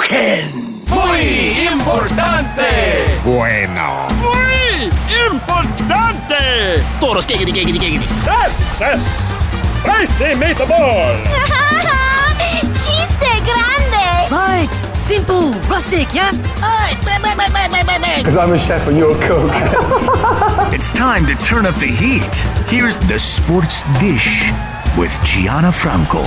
Hadouken! Muy importante! Bueno. Muy importante! Toros giggity giggity giggity. That's a spicy meatball! Chiste grande! Right, simple, rustic, yeah? Because I'm a chef and you're a cook. It's time to turn up the heat. Here's the Sports Dish with Gianna Franco.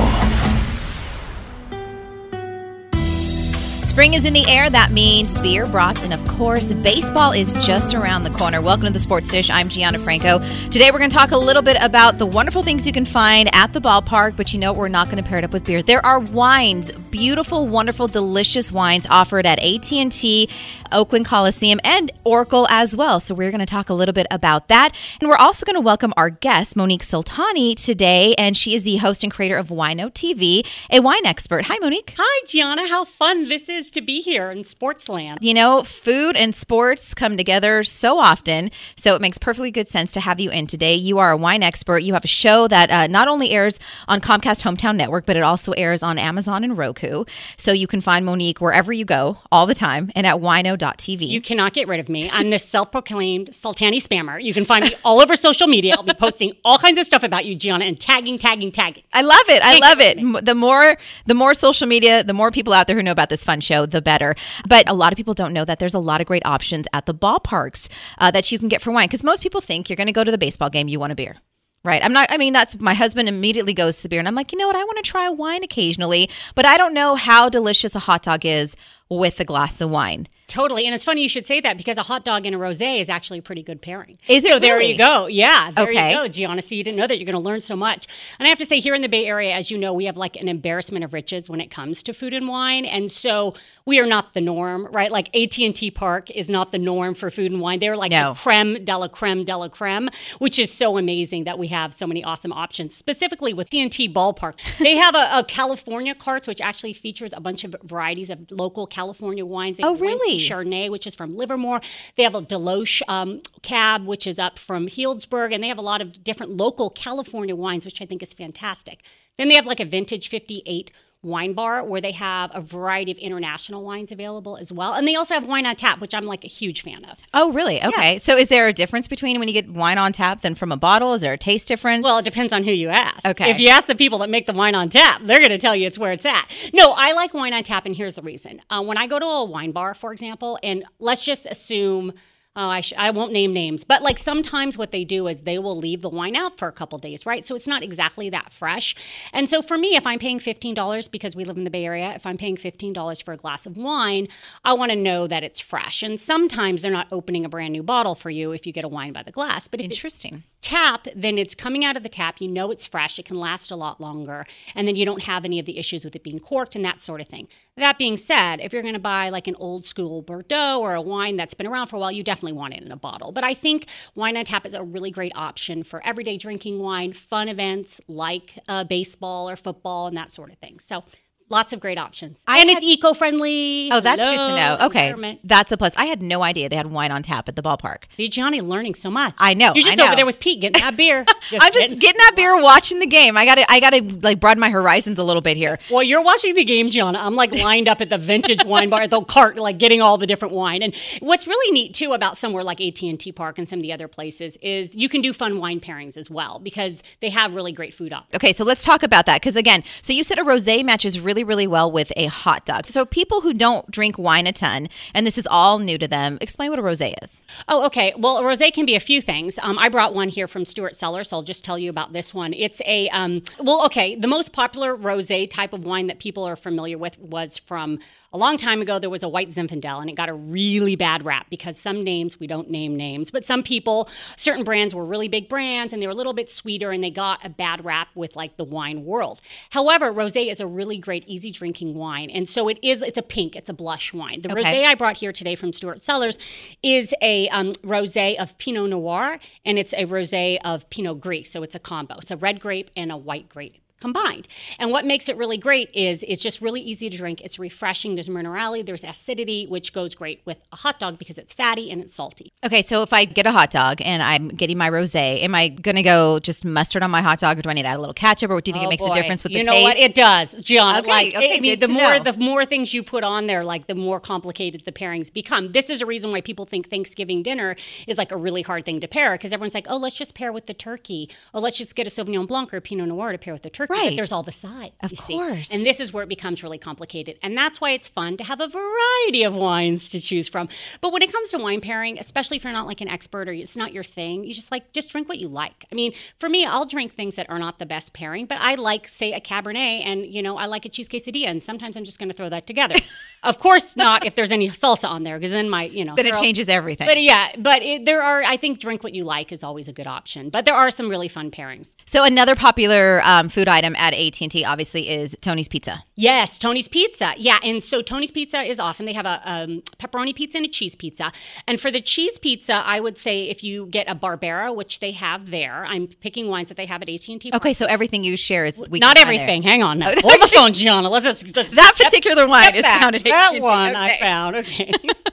Spring is in the air. That means beer, brats, and of course, baseball is just around the corner. Welcome to the Sports Dish. I'm Gianna Franco. Today, we're going to talk a little bit about the wonderful things you can find at the ballpark, but you know, we're not going to pair it up with beer. There are wines, beautiful, wonderful, delicious wines offered at AT&T, Oakland Coliseum, and Oracle as well. So we're going to talk a little bit about that. And we're also going to welcome our guest, Monique Soltani, today, and she is the host and creator of Wino TV, a wine expert. Hi, Monique. Hi, Gianna. How fun this is to be here in Sportsland. You know, food and sports come together so often, so it makes perfectly good sense to have you in today. You are a wine expert. You have a show that not only airs on Comcast Hometown Network, but it also airs on Amazon and Roku. So you can find Monique wherever you go all the time and at wino.tv. You cannot get rid of me. I'm this self-proclaimed Sultani spammer. You can find me all over social media. I'll be posting all kinds of stuff about you, Gianna, and tagging. I love it. I love it. The more social media, the more people out there who know about this fun show, the better. But a lot of people don't know that there's a lot of great options at the ballparks that you can get for wine. Because most people think you're going to go to the baseball game, you want a beer. Right. That's my husband immediately goes to beer. And I'm like, you know what? I want to try a wine occasionally. But I don't know how delicious a hot dog is with a glass of wine. Totally. And it's funny you should say that because a hot dog and a rosé is actually a pretty good pairing. Is it So there really? you go. Yeah, there Okay. you go, Gianna. So you didn't know that. You're going to learn so much. And I have to say, here in the Bay Area, as you know, we have like an embarrassment of riches when it comes to food and wine. And so we are not the norm, right? Like AT&T Park is not the norm for food and wine. They're like No. the creme de la creme de la creme, which is so amazing that we have so many awesome options, specifically with TNT Ballpark. They have a California carts, which actually features a bunch of varieties of local California wines. They Oh, have Wincy really? Chardonnay, which is from Livermore. They have a Deloche cab, which is up from Healdsburg, and they have a lot of different local California wines, which I think is fantastic. Then they have like a vintage 58 wine bar where they have a variety of international wines available as well. And they also have wine on tap, which I'm like a huge fan of. Oh, really? Okay. Yeah. So is there a difference between when you get wine on tap than from a bottle? Is there a taste difference? Well, it depends on who you ask. Okay. If you ask the people that make the wine on tap, they're going to tell you it's where it's at. No, I like wine on tap, and here's the reason. When I go to a wine bar, for example, and let's just assume I won't name names, but like sometimes what they do is they will leave the wine out for a couple days, right? So it's not exactly that fresh. And so for me, if I'm paying $15 because we live in the Bay Area, if I'm paying $15 for a glass of wine, I want to know that it's fresh. And sometimes they're not opening a brand new bottle for you if you get a wine by the glass. But if Interesting. tap, then it's coming out of the tap. You know it's fresh. It can last a lot longer. And then you don't have any of the issues with it being corked and that sort of thing. That being said, if you're going to buy like an old school Bordeaux or a wine that's been around for a while, you definitely want it in a bottle. But I think wine on tap is a really great option for everyday drinking wine, fun events like baseball or football and that sort of thing. So lots of great options. It's eco-friendly. Oh, that's good to know. Okay. Environment. That's a plus. I had no idea they had wine on tap at the ballpark. See, Johnny, learning so much. I know. You're just I know. over there with Pete getting that beer. I'm just getting that beer, watching the game. I gotta like broaden my horizons a little bit here. Well, you're watching the game, Gianna. I'm like lined up at the vintage wine bar, the cart, like getting all the different wine. And what's really neat too about somewhere like AT&T Park and some of the other places is you can do fun wine pairings as well because they have really great food options. Okay, so let's talk about that because again, so you said a rosé matches really, really well with a hot dog. So people who don't drink wine a ton, and this is all new to them, explain what a rosé is. Oh, okay. Well, a rosé can be a few things. I brought one here from Stuart Cellars, so I'll just tell you about this one. It's a, the most popular rosé type of wine that people are familiar with was from a long time ago. There was a white Zinfandel, and it got a really bad rap because some names, we don't name names, but some people, certain brands were really big brands, and they were a little bit sweeter, and they got a bad rap with like the wine world. However, rosé is a really great, easy drinking wine. And so it's a pink, it's a blush wine. The rosé I brought here today from Stuart Cellars is a rosé of Pinot Noir, and it's a rosé of Pinot Gris. So it's a combo. It's a red grape and a white grape. combined. And what makes it really great is it's just really easy to drink. It's refreshing. There's minerality, there's acidity, which goes great with a hot dog because it's fatty and it's salty. Okay, so if I get a hot dog and I'm getting my rosé, am I going to go just mustard on my hot dog, or do I need to add a little ketchup, or do you think it makes a difference with the taste? You know what? It does, Gianna. Okay, the more things you put on there, like the more complicated the pairings become. This is a reason why people think Thanksgiving dinner is like a really hard thing to pair, because everyone's like, oh, let's just pair with the turkey. Oh, let's just get a Sauvignon Blanc or a Pinot Noir to pair with the turkey. Right. But there's all the sides, of course. See? And this is where it becomes really complicated. And that's why it's fun to have a variety of wines to choose from. But when it comes to wine pairing, especially if you're not like an expert or it's not your thing, you just drink what you like. I mean, for me, I'll drink things that are not the best pairing, but I like, say, a Cabernet, and, I like a cheese quesadilla, and sometimes I'm just going to throw that together. Of course not if there's any salsa on there, because then then it changes everything. But yeah, I think drink what you like is always a good option. But there are some really fun pairings. So another popular food item at AT&T obviously is Tony's Pizza. Yes, Tony's Pizza. Yeah, and so Tony's Pizza is awesome. They have a pepperoni pizza and a cheese pizza. And for the cheese pizza, I would say if you get a Barbera, which they have there, I'm picking wines that they have at AT&T. Okay, so everything you share is not everything. Hang on now. Hold the phone, Gianna. Let's that particular wine is counted. That one I found. Okay.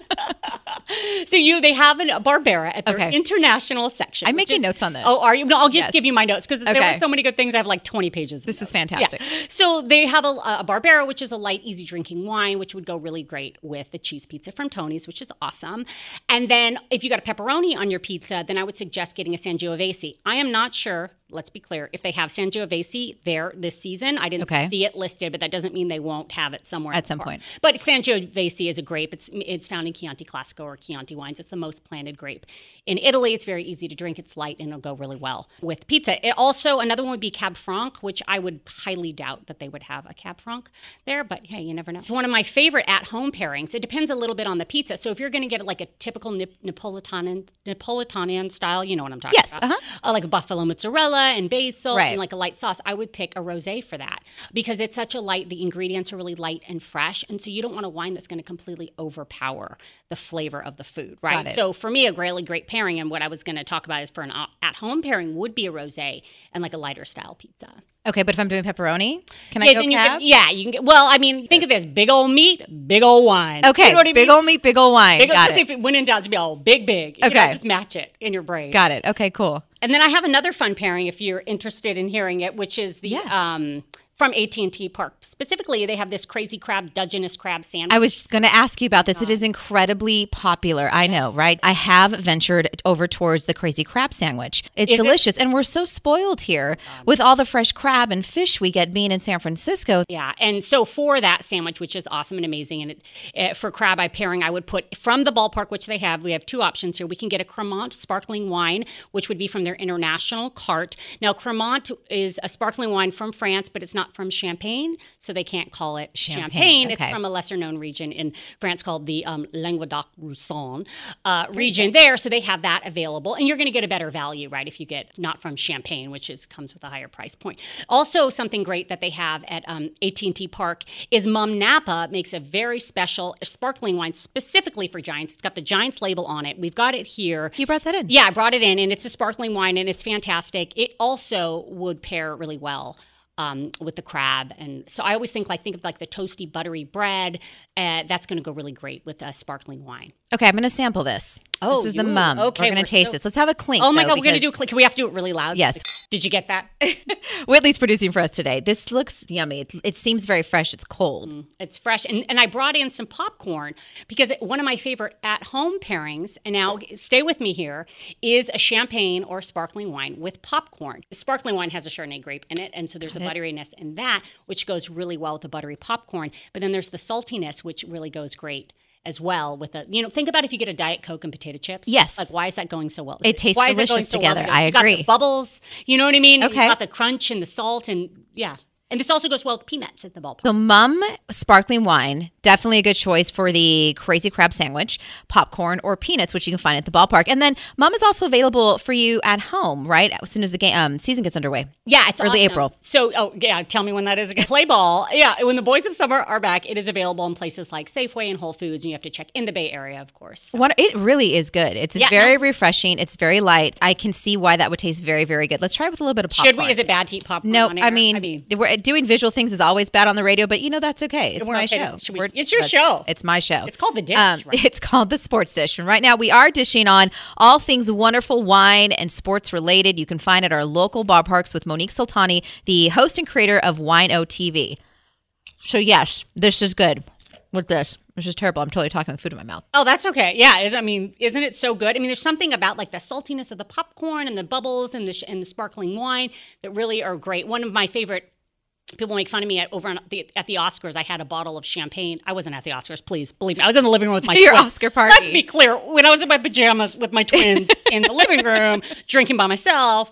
So they have a Barbera at their international section. I'm making notes on this. Oh, are you? No, I'll just give you my notes because there were so many good things. I have like 20 pages. This is fantastic. Yeah. So they have a Barbera, which is a light, easy drinking wine, which would go really great with the cheese pizza from Tony's, which is awesome. And then if you got a pepperoni on your pizza, then I would suggest getting a Sangiovese. I am not sure. Let's be clear. If they have Sangiovese there this season, I didn't see it listed, but that doesn't mean they won't have it somewhere at some point. But Sangiovese is a grape. It's found in Chianti Classico or Chianti wines. It's the most planted grape in Italy. It's very easy to drink. It's light and it'll go really well with pizza. Another one would be Cab Franc, which I would highly doubt that they would have a Cab Franc there. But hey, you never know. One of my favorite at-home pairings. It depends a little bit on the pizza. So if you're going to get like a typical Napolitan style, you know what I'm talking about. Like a buffalo mozzarella and basil and like a light sauce, I would pick a rosé for that because it's such a light, the ingredients are really light and fresh, and so you don't want a wine that's going to completely overpower the flavor of the food, right? So for me, a really great pairing, and what I was going to talk about is for an at-home pairing would be a rosé and like a lighter style pizza. Okay, but if I'm doing pepperoni, can I go Cab? You can get, well, I mean, think of this, big old meat, big old wine. Okay, you know big old meat, big old wine. Got it. If it went in down to be all big. Just match it in your brain. Got it. Okay, cool. And then I have another fun pairing if you're interested in hearing it, which is the from AT&T Park. Specifically, they have this crazy crab, Dungeness crab sandwich. I was going to ask you about this. It is incredibly popular. I know, right? I have ventured over towards the crazy crab sandwich. It's delicious. And we're so spoiled here with all the fresh crab and fish we get being in San Francisco. Yeah. And so for that sandwich, which is awesome and amazing, and for crab eye pairing, I would put from the ballpark, which we have two options here. We can get a Cremant sparkling wine, which would be from their international cart. Now, Cremant is a sparkling wine from France, but it's not from Champagne, so they can't call it Champagne. Okay. It's from a lesser-known region in France called the Languedoc-Roussillon region there, so they have that available. And you're going to get a better value, right, if you get not from Champagne, which comes with a higher price point. Also, something great that they have at AT&T Park is Mum Napa makes a very special sparkling wine specifically for Giants. It's got the Giants label on it. We've got it here. You brought that in? Yeah, I brought it in, and it's a sparkling wine, and it's fantastic. It also would pair really well with the crab. And so I always think of the toasty, buttery bread. That's going to go really great with a sparkling wine. Okay, I'm going to sample this. Oh, this is the Mum. Okay, we're going to taste this. Let's have a clink. Oh my God, we're going to do a clink. Can we have to do it really loud? Yes. Did you get that? Whitley's producing for us today. This looks yummy. It seems very fresh. It's cold. It's fresh. And I brought in some popcorn because one of my favorite at-home pairings, and now stay with me here, is a champagne or sparkling wine with popcorn. The sparkling wine has a Chardonnay grape in it, and so there's the butteriness in that, which goes really well with the buttery popcorn. But then there's the saltiness, which really goes great as well with think about if you get a Diet Coke and potato chips. Yes. Like, why is that going so well? It tastes delicious together. I agree. You got the bubbles, you know what I mean? Okay. You got the crunch and the salt and, yeah. And this also goes well with peanuts at the ballpark. So Mum sparkling wine, definitely a good choice for the Crazy Crab sandwich, popcorn, or peanuts, which you can find at the ballpark. And then Mum is also available for you at home, right? As soon as the game season gets underway. Yeah, it's early awesome. April. So, tell me when that is again. Play ball. Yeah, when the Boys of Summer are back, it is available in places like Safeway and Whole Foods, and you have to check in the Bay Area, of course. So. It really is good. It's very refreshing. It's very light. I can see why that would taste very, very good. Let's try it with a little bit of popcorn. Should we? Is it bad to eat popcorn? No, on air? I mean, we're doing visual things is always bad on the radio, but that's okay. It's my show. It's your show. It's my show. It's called The Dish, right? It's called The Sports Dish. And right now we are dishing on all things wonderful wine and sports related. You can find it at our local ballparks with Monique Soltani, the host and creator of Wine-O TV. So yes, this is good with this. This is terrible. I'm totally talking with food in my mouth. Oh, that's okay. Yeah, isn't it so good? I mean, there's something about like the saltiness of the popcorn and the bubbles and the sparkling wine that really are great. One of my favorite. People make fun of me at the Oscars. I had a bottle of champagne. I wasn't at the Oscars, please believe me. I was in the living room with my Your twins. Oscar party. Let's be clear. When I was in my pajamas with my twins in the living room, drinking by myself,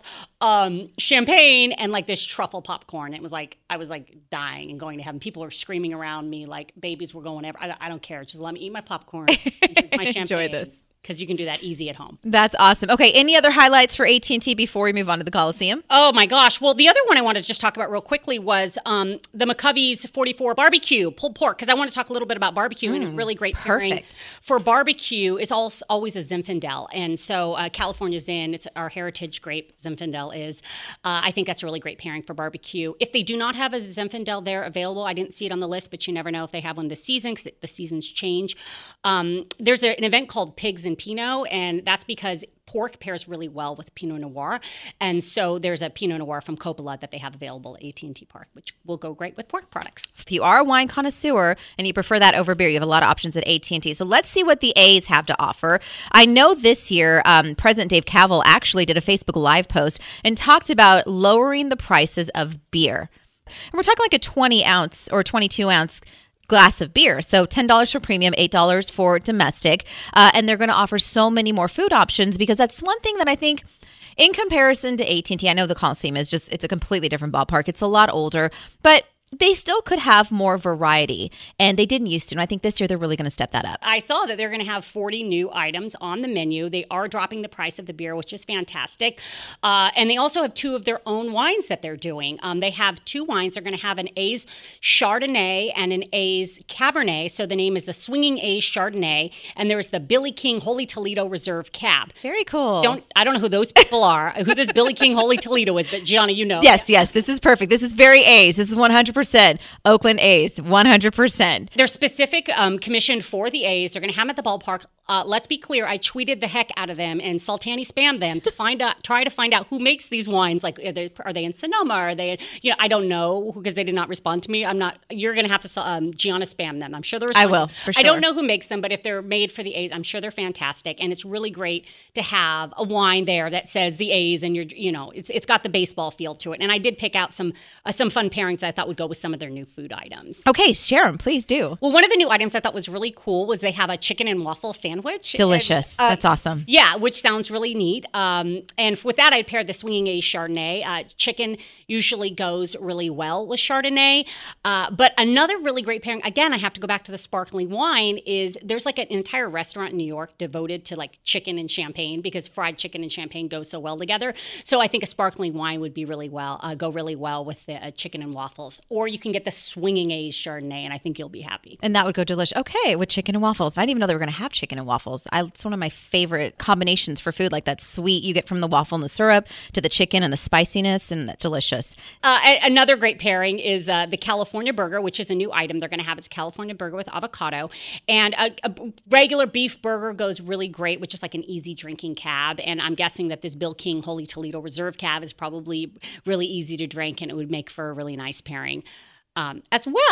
champagne and like this truffle popcorn. It was like I was like dying and going to heaven. People were screaming around me like babies were going ever. I don't care. Just let me eat my popcorn, and drink my champagne. Enjoy this. Because you can do that easy at home. That's awesome. Okay, any other highlights for AT&T before we move on to the Coliseum? Oh my gosh. Well, the other one I wanted to just talk about real quickly was the McCovey's 44 barbecue pulled pork, because I want to talk a little bit about barbecue and a really great pairing for barbecue is always a Zinfandel. And so California Zin, it's our heritage grape, Zinfandel is. I think that's a really great pairing for barbecue. If they do not have a Zinfandel there available, I didn't see it on the list, but you never know if they have one this season because the seasons change. There's an event called Pigs and Pinot, and that's because pork pairs really well with Pinot Noir. And so there's a Pinot Noir from Coppola that they have available at AT&T Park, which will go great with pork products. If you are a wine connoisseur and you prefer that over beer, you have a lot of options at AT&T. So let's see what the A's have to offer. I know this year, President Dave Cavill actually did a Facebook Live post and talked about lowering the prices of beer. And we're talking like a 20-ounce or 22-ounce glass of beer. So $10 for premium, $8 for domestic. And they're going to offer so many more food options because that's one thing that I think in comparison to AT&T, I know the Coliseum is it's a completely different ballpark. It's a lot older, but they still could have more variety, and they didn't used to. And I think this year they're really going to step that up. I saw that they're going to have 40 new items on the menu. They are dropping the price of the beer, which is fantastic. And they also have 2 of their own wines that they're doing. They have 2 wines. They're going to have an A's Chardonnay and an A's Cabernet. So the name is the Swinging A's Chardonnay, and there's the Billy King Holy Toledo Reserve Cab. Very cool. I don't know who those people are, who this Billy King Holy Toledo is, but Gianna, you know. Yes, this is perfect. This is very A's. This is 100%. Oakland A's, 100%. They're specific commissioned for the A's. They're going to have them at the ballpark. Let's be clear. I tweeted the heck out of them and Sultani spammed them to try to find out who makes these wines. Like, are they in Sonoma? Are they? I don't know because they did not respond to me. I'm not. You're going to have to Gianna spam them. I'm sure they're. I will for sure. I don't know who makes them, but if they're made for the A's, I'm sure they're fantastic. And it's really great to have a wine there that says the A's, and it's got the baseball feel to it. And I did pick out some fun pairings that I thought would go with some of their new food items. Okay, share them, please do. Well, one of the new items I thought was really cool was they have a chicken and waffle sandwich. Delicious. And, that's awesome. Yeah, which sounds really neat. And with that, I paired the Swinging A's Chardonnay. Chicken usually goes really well with Chardonnay. But another really great pairing, again, I have to go back to the sparkling wine, is there's like an entire restaurant in New York devoted to like chicken and champagne because fried chicken and champagne go so well together. So I think a sparkling wine would be go really well with the chicken and waffles. Or you can get the Swinging A's Chardonnay, and I think you'll be happy. And that would go delicious. Okay, with chicken and waffles. I didn't even know they were going to have chicken and waffles. It's one of my favorite combinations for food, like that sweet you get from the waffle and the syrup to the chicken and the spiciness, and that's delicious. Another great pairing is the California Burger, which is a new item they're going to have. It's California Burger with avocado. And a regular beef burger goes really great with just like an easy drinking cab. And I'm guessing that this Bill King Holy Toledo Reserve cab is probably really easy to drink, and it would make for a really nice pairing as well.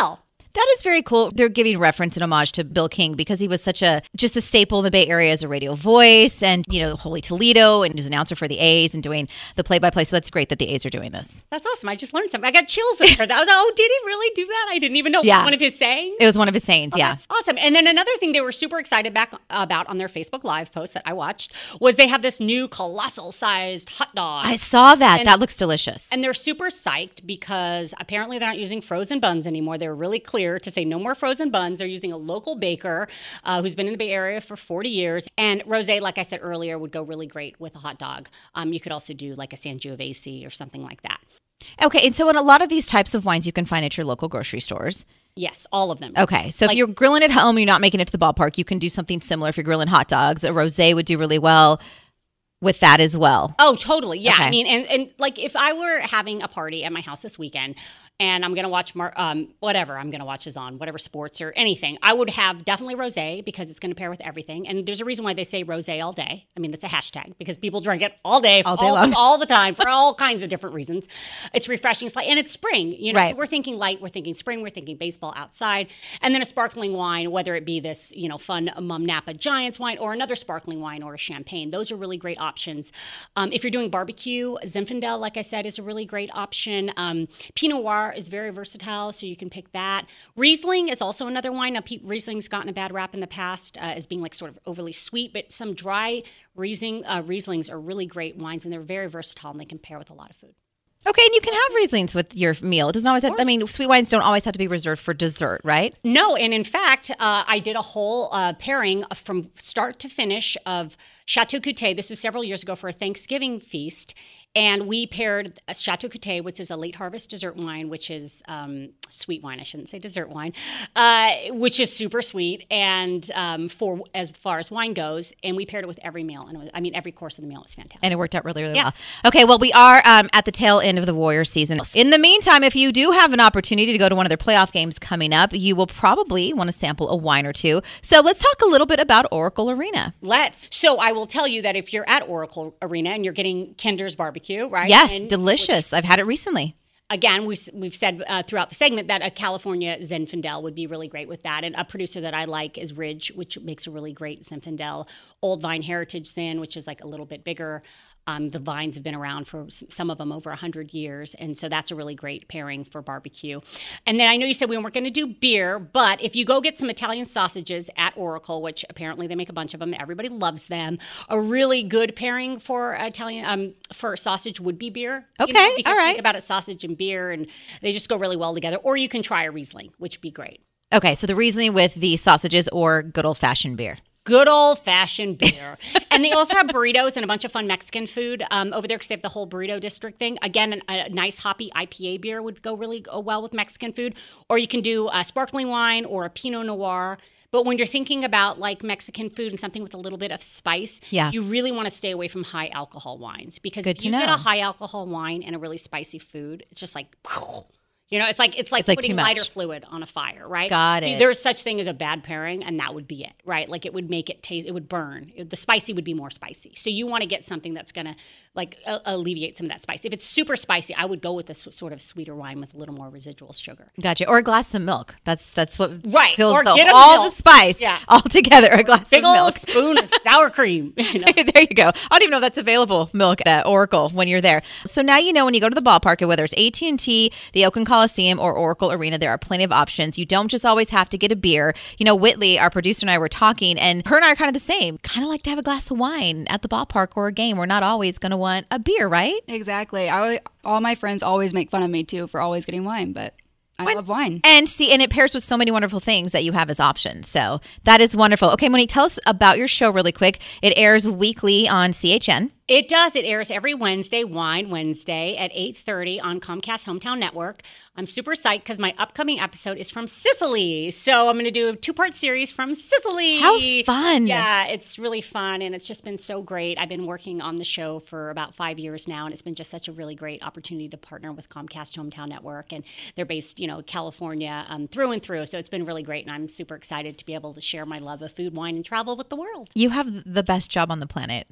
That is very cool. They're giving reference and homage to Bill King because he was just a staple in the Bay Area as a radio voice and, Holy Toledo and as an announcer for the A's and doing the play-by-play. So that's great that the A's are doing this. That's awesome. I just learned something. I got chills when I heard that. I was like, oh, did he really do that? I didn't even know. Yeah. One of his sayings. It was one of his sayings, yeah. That's awesome. And then another thing they were super excited about on their Facebook Live post that I watched was they have this new colossal-sized hot dog. I saw that. That looks delicious. And they're super psyched because apparently they're not using frozen buns anymore. They're really clear to say no more frozen buns. They're using a local baker who's been in the Bay Area for 40 years. And rosé, like I said earlier, would go really great with a hot dog. You could also do like a Sangiovese or something like that. Okay, and so in a lot of these types of wines you can find at your local grocery stores. Yes, all of them. Okay, so if you're grilling at home, you're not making it to the ballpark, you can do something similar if you're grilling hot dogs. A rosé would do really well with that as well. Oh, totally. Yeah. Okay. I mean, and like if I were having a party at my house this weekend and I'm going to watch whatever I'm going to watch is on, whatever sports or anything, I would have definitely rosé because it's going to pair with everything. And there's a reason why they say rosé all day. I mean, that's a hashtag because people drink it all day long. All the time for all kinds of different reasons. It's refreshing. And it's spring. Right. So we're thinking light, we're thinking spring, we're thinking baseball outside. And then a sparkling wine, whether it be this, fun Mum Napa Giants wine or another sparkling wine or a champagne. Those are really great options. If you're doing barbecue, Zinfandel, like I said, is a really great option. Pinot Noir is very versatile, so you can pick that. Riesling is also another wine. Now, Riesling's gotten a bad rap in the past as being like sort of overly sweet, but some dry Rieslings are really great wines, and they're very versatile, and they can pair with a lot of food. Okay, and you can have Rieslings with your meal. It doesn't always have, sweet wines don't always have to be reserved for dessert, right? No, and in fact, I did a whole pairing from start to finish of Chateau Coutet. This was several years ago for a Thanksgiving feast. And we paired a Chateau Coutet, which is a late harvest dessert wine, which is sweet wine. I shouldn't say dessert wine, which is super sweet. And for as far as wine goes, and we paired it with every meal. And every course of the meal was fantastic. And it worked out really, really well. Okay, well, we are at the tail end of the Warrior season. In the meantime, if you do have an opportunity to go to one of their playoff games coming up, you will probably want to sample a wine or two. So let's talk a little bit about Oracle Arena. So I will tell you that if you're at Oracle Arena and you're getting Kinder's barbecue, right? Yes, delicious. I've had it recently. Again, we've said throughout the segment that a California Zinfandel would be really great with that. And a producer that I like is Ridge, which makes a really great Zinfandel. Old Vine Heritage Zin, which is like a little bit bigger. The vines have been around for some of them over 100 years. And so that's a really great pairing for barbecue. And then I know you said we weren't going to do beer, but if you go get some Italian sausages at Oracle, which apparently they make a bunch of them, everybody loves them, a really good pairing for Italian for sausage would be beer. Okay, because all right. Think about it, sausage and beer, and they just go really well together. Or you can try a Riesling, which would be great. Okay, so the Riesling with the sausages or good old-fashioned beer. Good old-fashioned beer. And they also have burritos and a bunch of fun Mexican food over there because they have the whole burrito district thing. Again, a nice hoppy IPA beer would go really well with Mexican food. Or you can do a sparkling wine or a Pinot Noir. But when you're thinking about like Mexican food and something with a little bit of spice, you really want to stay away from high alcohol wines. Because if you get a high alcohol wine and a really spicy food, it's just like... it's like putting lighter fluid on a fire, right? Got it. There's such thing as a bad pairing, and that would be it, right? Like it would make it taste, it would burn. The spicy would be more spicy. So you want to get something that's going to like alleviate some of that spice. If it's super spicy, I would go with this sort of sweeter wine with a little more residual sugar. Gotcha. Or a glass of milk. That's what fills all the spice all together. A glass Big of milk. Big old spoon of sour cream. There you go. I don't even know if that's available, milk at Oracle, when you're there. So now you know when you go to the ballpark, whether it's AT&T, the Oakland Coliseum, or Oracle Arena, there are plenty of options. You don't just always have to get a beer. Whitley, our producer, and I were talking, and her and I are kind of the same. Kind of like to have a glass of wine at the ballpark or a game. We're not always going to want a beer, right? Exactly. All my friends always make fun of me, too, for always getting wine, but I love wine. And it pairs with so many wonderful things that you have as options. So that is wonderful. Okay, Monique, tell us about your show really quick. It airs weekly on CHN. It does. It airs every Wednesday, Wine Wednesday at 8:30 on Comcast Hometown Network. I'm super psyched because my upcoming episode is from Sicily. So I'm going to do a 2-part series from Sicily. How fun. Yeah, it's really fun, and it's just been so great. I've been working on the show for about 5 years now, and it's been just such a really great opportunity to partner with Comcast Hometown Network. And they're based, California through and through. So it's been really great, and I'm super excited to be able to share my love of food, wine, and travel with the world. You have the best job on the planet.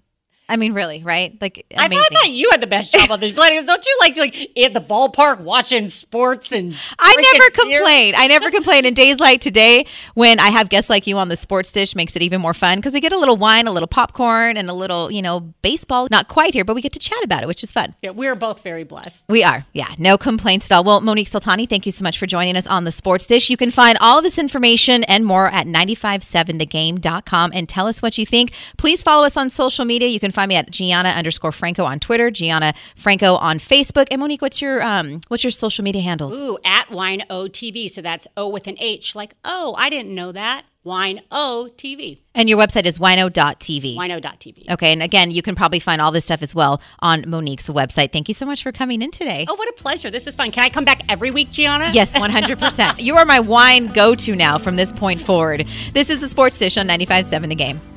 I mean, really, right? Like, I amazing. thought you had the best job on this planet. Don't you like at the ballpark watching sports and I drinking never beer? complain. I never complain. In days like today, when I have guests like you on the Sports Dish, makes it even more fun because we get a little wine, a little popcorn, and a little, baseball. Not quite here, but we get to chat about it, which is fun. Yeah, we're both very blessed. We are. Yeah, no complaints at all. Well, Monique Soltani, thank you so much for joining us on the Sports Dish. You can find all of this information and more at 957thegame.com and tell us what you think. Please follow us on social media. You can find me at Gianna_Franco on Twitter, Gianna Franco on Facebook. And Monique, what's your social media handles? Ooh, at Wine O TV. So that's O with an H. Like, oh, I didn't know that. Wine O TV. And your website is wino.tv. Wino.tv. Okay, and again, you can probably find all this stuff as well on Monique's website. Thank you so much for coming in today. Oh, what a pleasure. This is fun. Can I come back every week, Gianna? Yes, 100%. You are my wine go-to now from this point forward. This is the Sports Dish on 95.7 The Game.